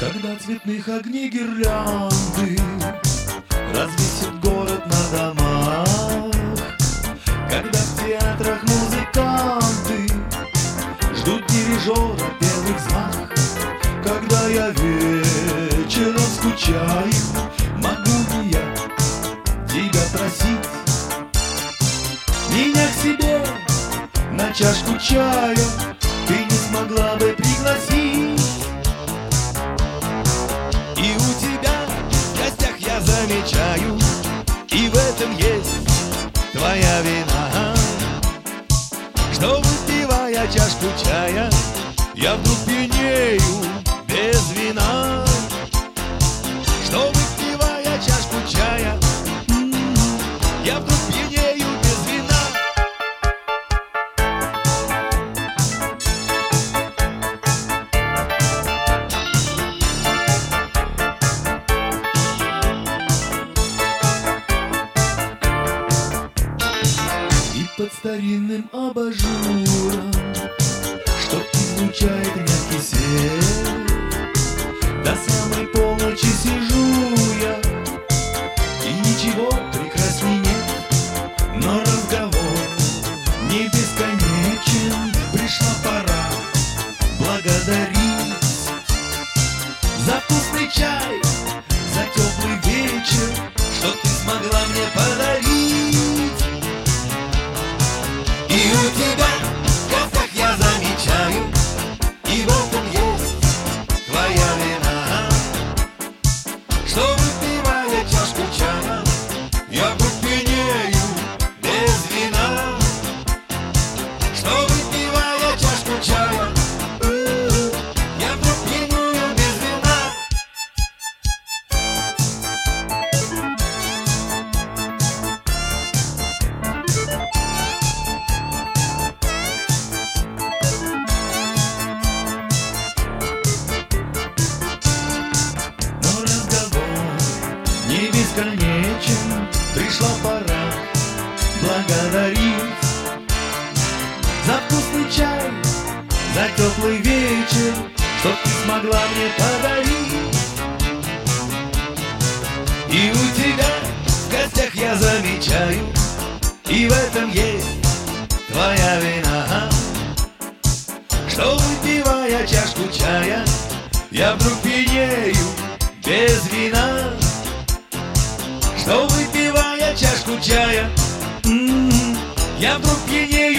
Когда цветных огней гирлянды развесит город на домах, когда в театрах музыканты ждут дирижера первых знак, когда я вечером скучаю, могу ли я тебя просить меня к себе на чашку чая? Ты не смогла бы пригласить? И у тебя в гостях я замечаю, и в этом есть твоя вина, что, выпивая чашку чая, я вдруг пьянею без вина. Что, выпивая чашку чая, я вдруг пьянею без вина. И под старинным абажуром, что излучает мягкий свет, до самой полночи сижу я, и ничего прекрасней нет. Но разговор не бесконечен, пришла пора благодарить за вкусный чай, за теплый вечер, что ты смогла мне подарить. И у тебя в гостях я замечаю, и в этом есть твоя вина, что, выпивая чашку чая, я вдруг пьянею без вина. Что, выпивая чашку чая, я вдруг пьянею без вина. Но разговор не бесконечен, пришла пора благодарить за вкусный чай, за теплый вечер, что ты смогла мне подарить. И у тебя в гостях я замечаю, и в этом есть твоя вина, что, выпивая чашку чая, я вдруг пьянею без вина. Что, выпивая чашку чая, я вдруг пьянею